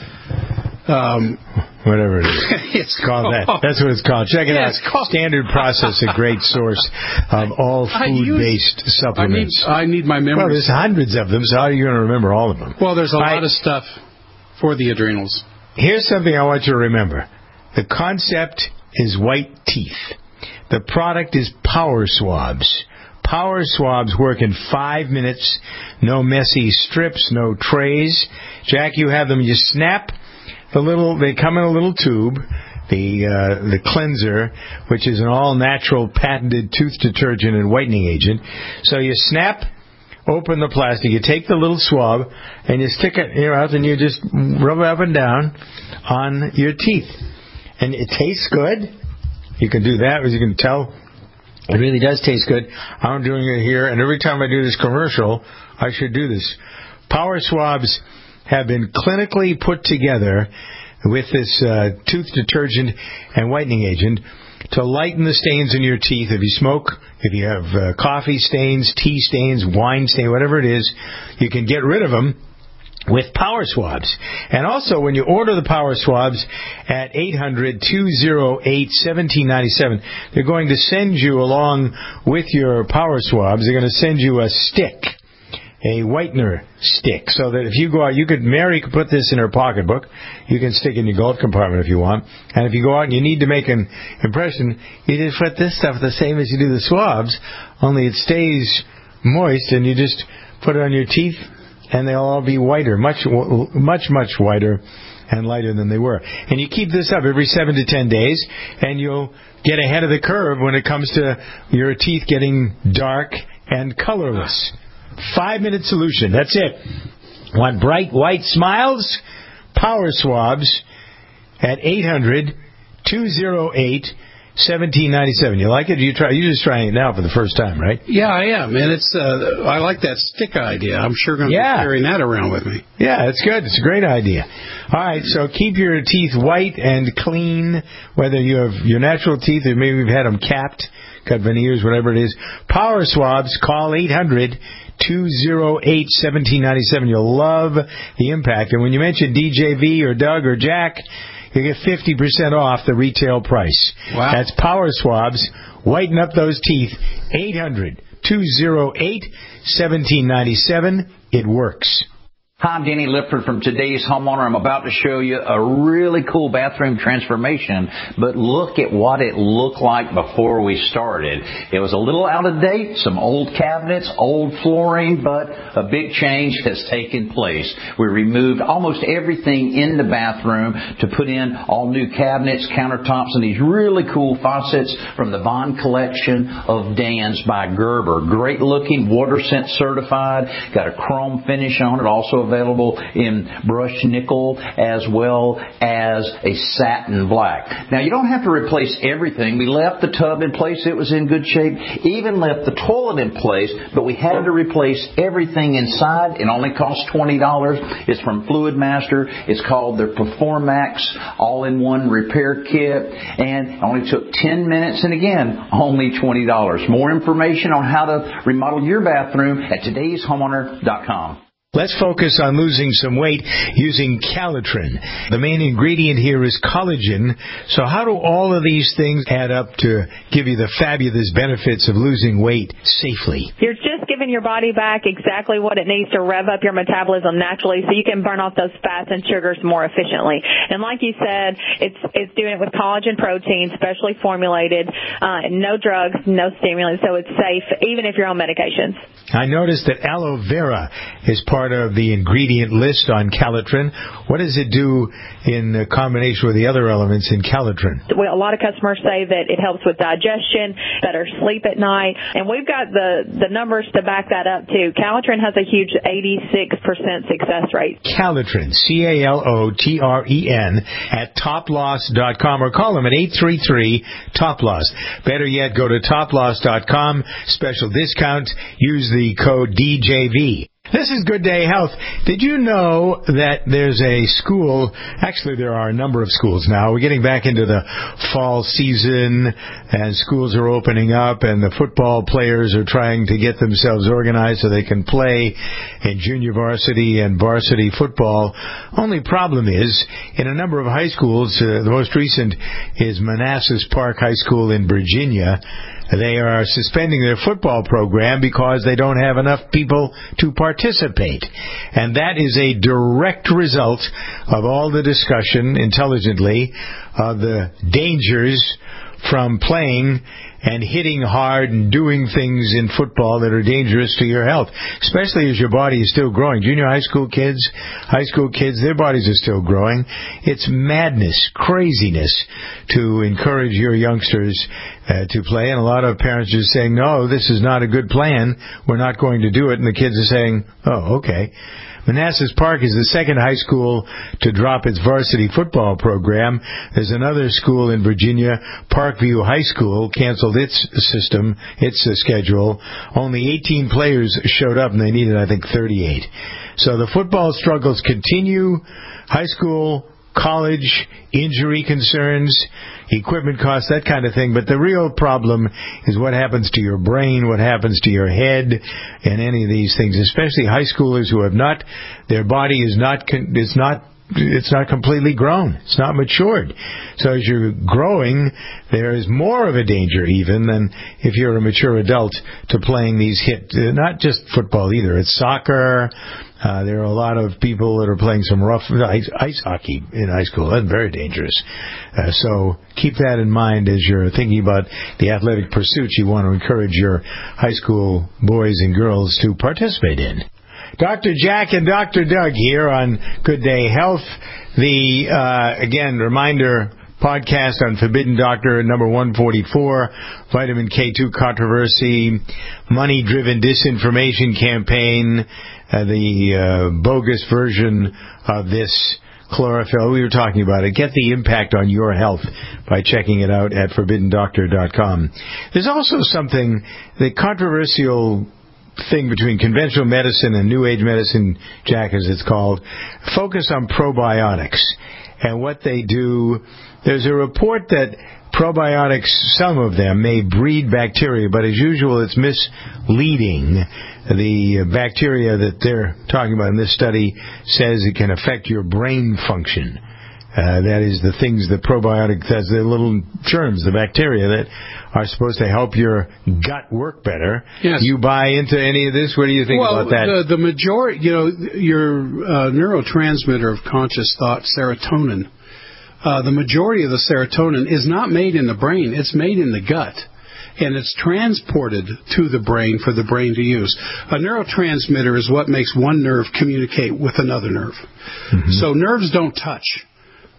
Um, Whatever it is. It's called that. That's what it's called. Check it yeah, out. Standard Process, a great source of all food-based use, supplements. I need, I need my memory. Well, there's hundreds of them, so how are you going to remember all of them? Well, there's a I, lot of stuff for the adrenals. Here's something I want you to remember. The concept is white teeth. The product is Power Swabs. Power Swabs work in five minutes. No messy strips, no trays. Jack, you have them. You snap the little. They come in a little tube. The uh, the cleanser, which is an all-natural patented tooth detergent and whitening agent. So you snap open the plastic. You take the little swab and you stick it in your mouth and you just rub it up and down on your teeth. And it tastes good. You can do that, as you can tell. It really does taste good. I'm doing it here, and every time I do this commercial, I should do this. Power Swabs have been clinically put together with this uh, tooth detergent and whitening agent to lighten the stains in your teeth. If you smoke, if you have uh, coffee stains, tea stains, wine stains, whatever it is, you can get rid of them with Power Swabs. And also, when you order the Power Swabs at eight hundred, two oh eight, one seven nine seven, they're going to send you, along with your Power Swabs, they're going to send you a stick, a whitener stick, so that if you go out, you could, Mary could put this in her pocketbook. You can stick it in your glove compartment if you want. And if you go out and you need to make an impression, you just put this stuff the same as you do the swabs, only it stays moist, and you just put it on your teeth, and they'll all be whiter, much, much, much whiter and lighter than they were. And you keep this up every seven to ten days, and you'll get ahead of the curve when it comes to your teeth getting dark and colorless. Five-minute solution. That's it. Want bright white smiles? Power Swabs at eight hundred, two oh eight, one seven nine seven. You like it? You try. You're just trying it now for the first time, right? Yeah, I am, and it's. Uh, I like that stick idea. I'm sure going to yeah. be carrying that around with me. Yeah, it's good. It's a great idea. All right, so keep your teeth white and clean, whether you have your natural teeth or maybe you've had them capped, got veneers, whatever it is. Power Swabs. Call eight hundred, two oh eight, one seven nine seven. You'll love the impact. And when you mention D J V or Doug or Jack, you get fifty percent off the retail price. Wow. That's Power Swabs. Whiten up those teeth. eight hundred, two oh eight, one seven nine seven. It works. Hi, I'm Danny Lipford from Today's Homeowner. I'm about to show you a really cool bathroom transformation, but look at what it looked like before we started. It was a little out of date, some old cabinets, old flooring, but a big change has taken place. We removed almost everything in the bathroom to put in all new cabinets, countertops, and these really cool faucets from the Vaughn collection of Dan's by Gerber. Great looking, water scent certified, got a chrome finish on it, also available in brushed nickel as well as a satin black. Now, you don't have to replace everything. We left the tub in place. It was in good shape. Even left the toilet in place, but we had to replace everything inside. It only cost twenty dollars. It's from Fluid Master. It's called their Performax all-in-one repair kit, and it only took ten minutes, and again, only twenty dollars. More information on how to remodel your bathroom at todays homeowner dot com. Let's focus on losing some weight using Calitrin. The main ingredient here is collagen. So how do all of these things add up to give you the fabulous benefits of losing weight safely? You're just giving your body back exactly what it needs to rev up your metabolism naturally so you can burn off those fats and sugars more efficiently. And like you said, it's it's doing it with collagen protein, specially formulated, uh, no drugs, no stimulants, so it's safe even if you're on medications. I noticed that aloe vera is part of the ingredient list on Calitrin. What does it do in combination with the other elements in Calitrin? Well, a lot of customers say that it helps with digestion, better sleep at night, and we've got the, the numbers to back that up too. Calitrin has a huge eighty-six percent success rate. Calitrin, C A L O T R E N, at top loss dot com, or call them at eight three three, top loss. Better yet, go to top loss dot com, special discount, use the code D J V. This is Good Day Health. Did you know that there's a school, actually there are a number of schools now. We're getting back into the fall season and schools are opening up and the football players are trying to get themselves organized so they can play in junior varsity and varsity football. Only problem is, in a number of high schools, uh, the most recent is Manassas Park High School in Virginia. They are suspending their football program because they don't have enough people to participate. And that is a direct result of all the discussion intelligently of the dangers from playing and hitting hard and doing things in football that are dangerous to your health, especially as your body is still growing. Junior high school kids, high school kids, their bodies are still growing. It's madness, craziness to encourage your youngsters uh, to play. And a lot of parents are saying, no, this is not a good plan. We're not going to do it. And the kids are saying, oh, okay. Manassas Park is the second high school to drop its varsity football program. There's another school in Virginia, Parkview High School, canceled its system, its uh, schedule. Only eighteen players showed up, and they needed, I think, thirty-eight. So the football struggles continue. High school, college, injury concerns, equipment costs, that kind of thing. But the real problem is what happens to your brain, what happens to your head, and any of these things, especially high schoolers who have not, their body is not, is not, it's not completely grown. It's not matured. So as you're growing, there is more of a danger even than if you're a mature adult to playing these hit, uh, not just football either. It's soccer. Uh, there are a lot of people that are playing some rough ice, ice hockey in high school. That's very dangerous. Uh, so keep that in mind as you're thinking about the athletic pursuits you want to encourage your high school boys and girls to participate in. Doctor Jack and Doctor Doug here on Good Day Health. The, uh, again, reminder, podcast on Forbidden Doctor number one forty-four, vitamin K two controversy, money-driven disinformation campaign, uh, the uh, bogus version of this chlorophyll. We were talking about it. Get the impact on your health by checking it out at forbidden doctor dot com. There's also something, the controversial thing between conventional medicine and New Age medicine, Jack, as it's called, focus on probiotics and what they do. There's a report that probiotics, some of them, may breed bacteria, but as usual, it's misleading. The bacteria that they're talking about in this study says it can affect your brain function. Uh, that is the things the probiotic has, the little germs, the bacteria that are supposed to help your gut work better. Yes. You buy into any of this? What do you think well, about that? Well, the, the majority, you know, your uh, neurotransmitter of conscious thought, serotonin, uh, the majority of the serotonin is not made in the brain. It's made in the gut. And it's transported to the brain for the brain to use. A neurotransmitter is what makes one nerve communicate with another nerve. Mm-hmm. So nerves don't touch.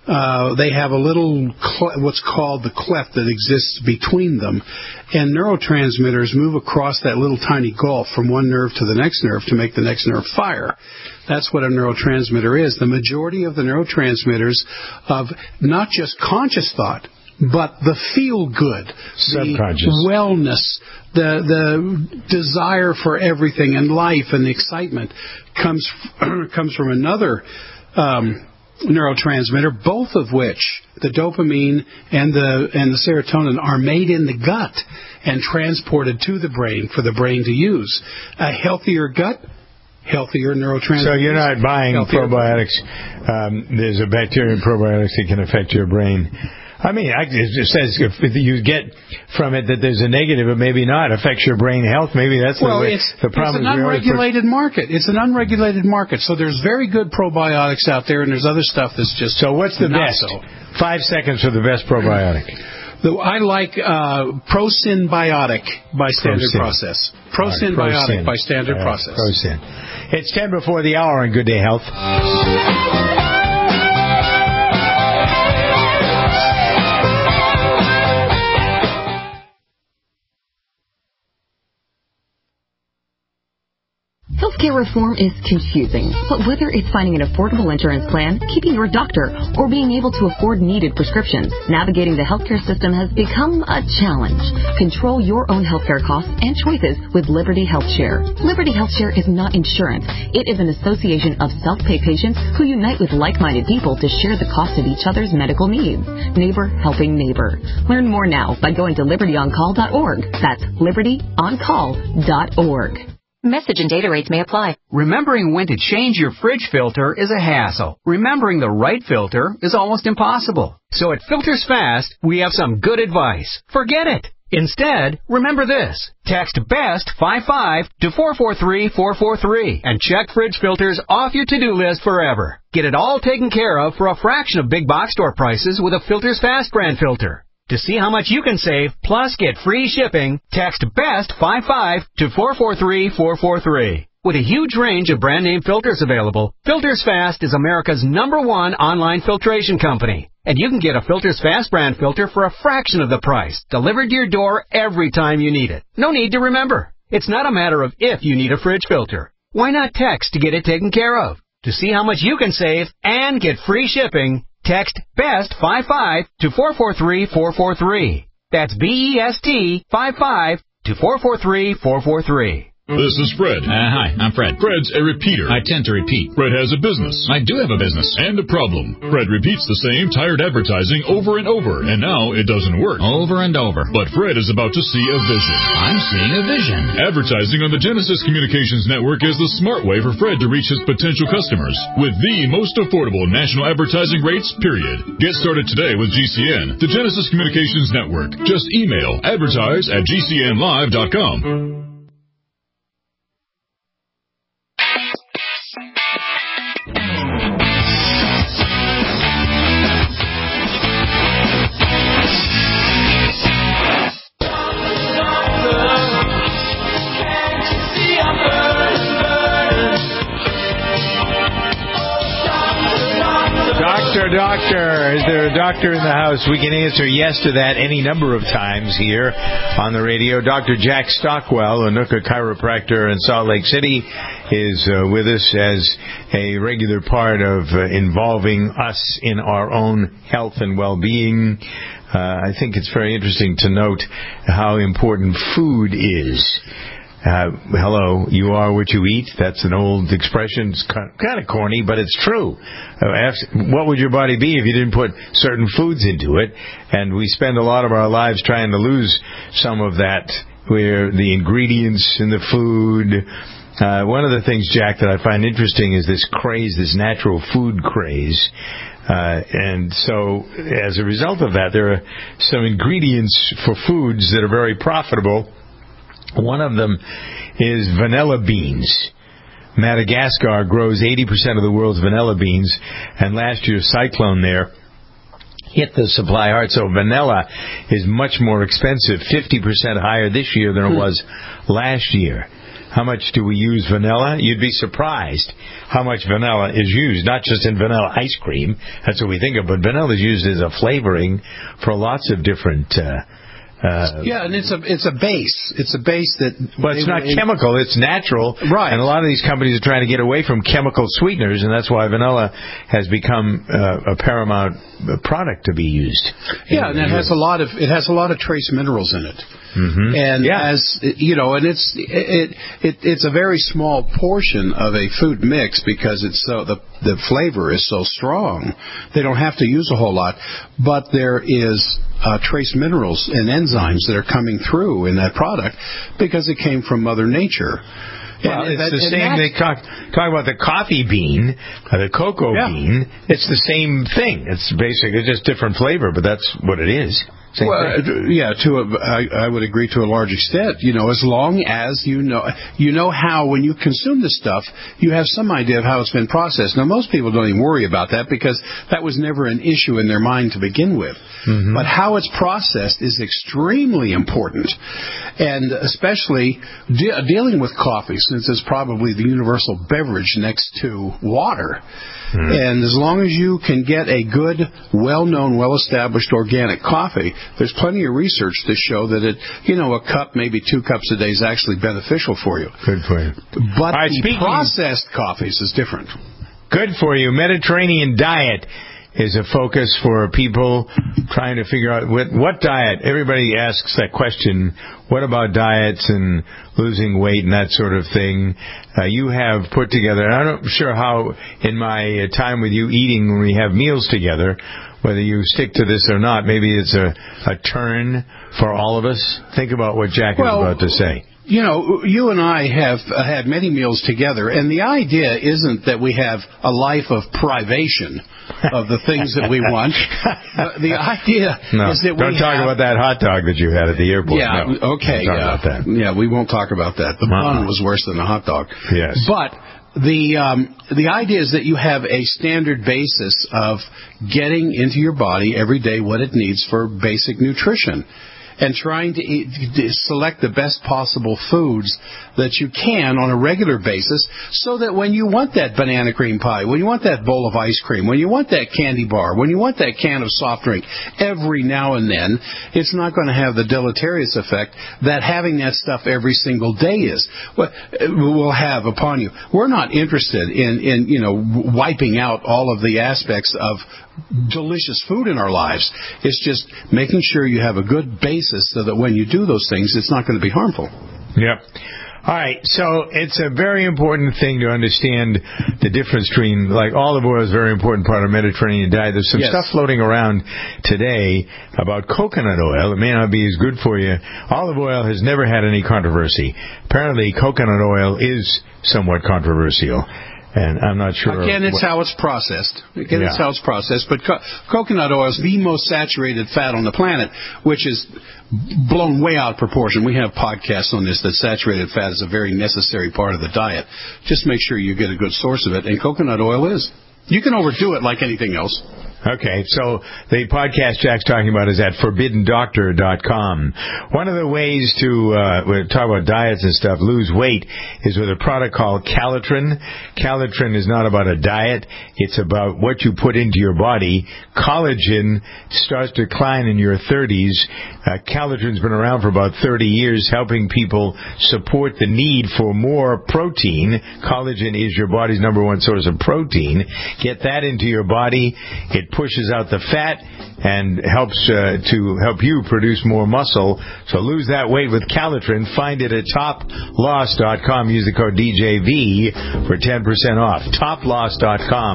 uh, they have a little cle- what's called the cleft that exists between them, and neurotransmitters move across that little tiny gulf from one nerve to the next nerve to make the next nerve fire. That's what a neurotransmitter is. The majority of the neurotransmitters of not just conscious thought, but the feel-good, the wellness, the the desire for everything and life and the excitement comes comes from another um, neurotransmitter, both of which, the dopamine and the and the serotonin, are made in the gut and transported to the brain for the brain to use. A healthier gut, healthier neurotransmitters. So you're not buying probiotics. Um, there's a bacteria in probiotics that can affect your brain. I mean, it says if you get from it that there's a negative, but maybe not, affects your brain health. Maybe that's well, the way. It's, the problem it's an unregulated market. It's an unregulated market. So there's very good probiotics out there, and there's other stuff that's just so. What's the best? So. Five seconds for the best probiotic. The, I like uh, ProSynbiotic by Standard Pro-Syn. Process. ProSynbiotic Pro-Syn. by Standard uh, Process. Pro-Syn. It's ten before the hour on Good Day Health. Healthcare reform is confusing, but whether it's finding an affordable insurance plan, keeping your doctor, or being able to afford needed prescriptions, navigating the healthcare system has become a challenge. Control your own healthcare costs and choices with Liberty HealthShare. Liberty HealthShare is not insurance. It is an association of self-pay patients who unite with like-minded people to share the cost of each other's medical needs. Neighbor helping neighbor. Learn more now by going to liberty on call dot org. That's liberty on call dot org. Message and data rates may apply. Remembering when to change your fridge filter is a hassle. Remembering the right filter is almost impossible. So at Filters Fast, we have some good advice. Forget it. Instead, remember this. Text BEST fifty-five to four four three four four three and check fridge filters off your to-do list forever. Get it all taken care of for a fraction of big box store prices with a Filters Fast brand filter. To see how much you can save, plus get free shipping, text BEST fifty-five to four four three four four three. With a huge range of brand name filters available, Filters Fast is America's number one online filtration company. And you can get a Filters Fast brand filter for a fraction of the price, delivered to your door every time you need it. No need to remember. It's not a matter of if you need a fridge filter. Why not text to get it taken care of? To see how much you can save and get free shipping, text BEST fifty-five to four four three four four three. That's B E S T fifty-five to four four three four four three. This is Fred. Uh, hi, I'm Fred. Fred's a repeater. I tend to repeat. Fred has a business. I do have a business. And a problem. Fred repeats the same tired advertising over and over, and now it doesn't work. Over and over. But Fred is about to see a vision. I'm seeing a vision. Advertising on the Genesis Communications Network is the smart way for Fred to reach his potential customers with the most affordable national advertising rates, period. Get started today with G C N, the Genesis Communications Network. Just email advertise at G C N live dot com. Doctor, doctor, is there a doctor in the house? We can answer yes to that any number of times here on the radio. Doctor Jack Stockwell, a Nooka chiropractor in Salt Lake City, is uh, with us as a regular part of uh, involving us in our own health and well-being. Uh, I think it's very interesting to note how important food is. Uh, hello, you are what you eat. That's an old expression. It's kind of corny, but it's true. Uh, what would your body be if you didn't put certain foods into it? And we spend a lot of our lives trying to lose some of that, where the ingredients in the food. Uh, one of the things, Jack, that I find interesting is this craze, this natural food craze. Uh, and so, as a result of that, there are some ingredients for foods that are very profitable. One of them is vanilla beans. Madagascar grows eighty percent of the world's vanilla beans, and last year's cyclone there hit the supply hard. So vanilla is much more expensive, fifty percent higher this year than it was last year. how much do we use vanilla? You'd be surprised how much vanilla is used, not just in vanilla ice cream. That's what we think of, but vanilla is used as a flavoring for lots of different... Uh, Uh, yeah, and it's a it's a base. It's a base that. But it's not chemical. It's natural. Right. And a lot of these companies are trying to get away from chemical sweeteners, and that's why vanilla has become uh, a paramount product to be used. Yeah, and it has a lot of it has a lot of trace minerals in it. Mm-hmm. And yeah. as you know, and it's it, it it's a very small portion of a food mix because it's so the the flavor is so strong. They don't have to use a whole lot, but there is uh, trace minerals and enzymes that are coming through in that product because it came from Mother Nature. Well, and, it's that, the same. They talk, talk about the coffee bean, uh, the cocoa yeah. bean. It's the same thing. It's basically just different flavor, but that's what it is. Same well, thing. yeah, to a, I, I would agree to a large extent. You know, as long as you know, you know how when you consume this stuff, you have some idea of how it's been processed. Now, most people don't even worry about that because that was never an issue in their mind to begin with. Mm-hmm. But how it's processed is extremely important, and especially de- dealing with coffee, since it's probably the universal beverage next to water. Mm. And as long as you can get a good, well-known, well-established organic coffee, there's plenty of research to show that it, you know, a cup, maybe two cups a day is actually beneficial for you. Good for you. But right, the speaking, processed coffees is different. Good for you. Mediterranean diet is a focus for people trying to figure out what, what diet. Everybody asks that question, what about diets and losing weight and that sort of thing. Uh, you have put together, and I'm not sure how in my time with you eating when we have meals together, whether you stick to this or not, maybe it's a, a turn for all of us. Think about what Jack well, is about to say. You know, you and I have uh, had many meals together, and the idea isn't that we have a life of privation of the things that we want. The, the idea no, is that we don't talk have, about that hot dog that you had at the airport. Yeah, no, okay. Don't talk yeah, about that. Yeah, we won't talk about that. The uh-huh. bun was worse than the hot dog. Yes. But the um, the idea is that you have a standard basis of getting into your body every day what it needs for basic nutrition, and trying to, eat, to select the best possible foods that you can on a regular basis so that when you want that banana cream pie, when you want that bowl of ice cream, when you want that candy bar, when you want that can of soft drink, every now and then, it's not going to have the deleterious effect that having that stuff every single day is. Will have upon you. We're not interested in, in, you know, wiping out all of the aspects of delicious food in our lives. It's just making sure you have a good basis so that when you do those things, it's not going to be harmful. Yep. All right, so it's a very important thing to understand the difference between, like, olive oil is a very important part of Mediterranean diet. There's some yes. stuff floating around today about coconut oil. It may not be as good for you. Olive oil has never had any controversy. Apparently, coconut oil is somewhat controversial. And I'm not sure. Again, it's what, how it's processed. Again, yeah. it's how it's processed. But co- coconut oil is the most saturated fat on the planet, which is blown way out of proportion. We have podcasts on this that saturated fat is a very necessary part of the diet. Just make sure you get a good source of it, and coconut oil is. You can overdo it like anything else. Okay, so the podcast Jack's talking about is at forbidden doctor dot com. One of the ways to uh, talk about diets and stuff, lose weight, is with a product called Calitrin. Calitrin is not about a diet. It's about what you put into your body. Collagen starts to decline in your thirties. Uh, Calitrin's been around for about thirty years, helping people support the need for more protein. Collagen is your body's number one source of protein. Get that into your body. It pushes out the fat and helps uh, to help you produce more muscle. So lose that weight with Calitrin. Find it at top loss dot com. Use the code D J V for ten percent off. top loss dot com.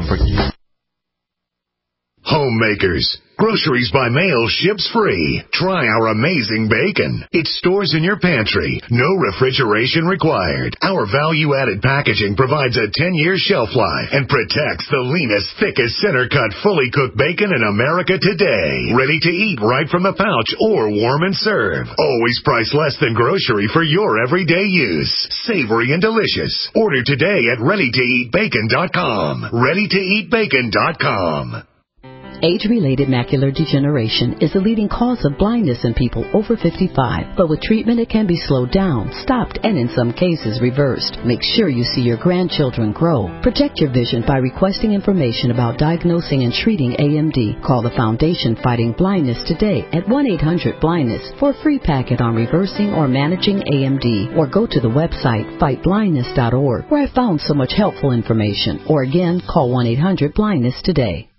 Homemakers. Groceries by mail ships free. Try our amazing bacon. It stores in your pantry. No refrigeration required. Our value-added packaging provides a ten-year shelf life and protects the leanest, thickest, center-cut, fully cooked bacon in America today. Ready to eat right from the pouch or warm and serve. Always priced less than grocery for your everyday use. Savory and delicious. Order today at ready to eat bacon dot com. ready to eat bacon dot com. Age-related macular degeneration is the leading cause of blindness in people over fifty-five, but with treatment it can be slowed down, stopped, and in some cases reversed. Make sure you see your grandchildren grow. Protect your vision by requesting information about diagnosing and treating A M D. Call the Foundation Fighting Blindness today at one eight hundred blindness for a free packet on reversing or managing A M D, or go to the website fight blindness dot org, where I found so much helpful information. Or again, call one eight hundred blindness today.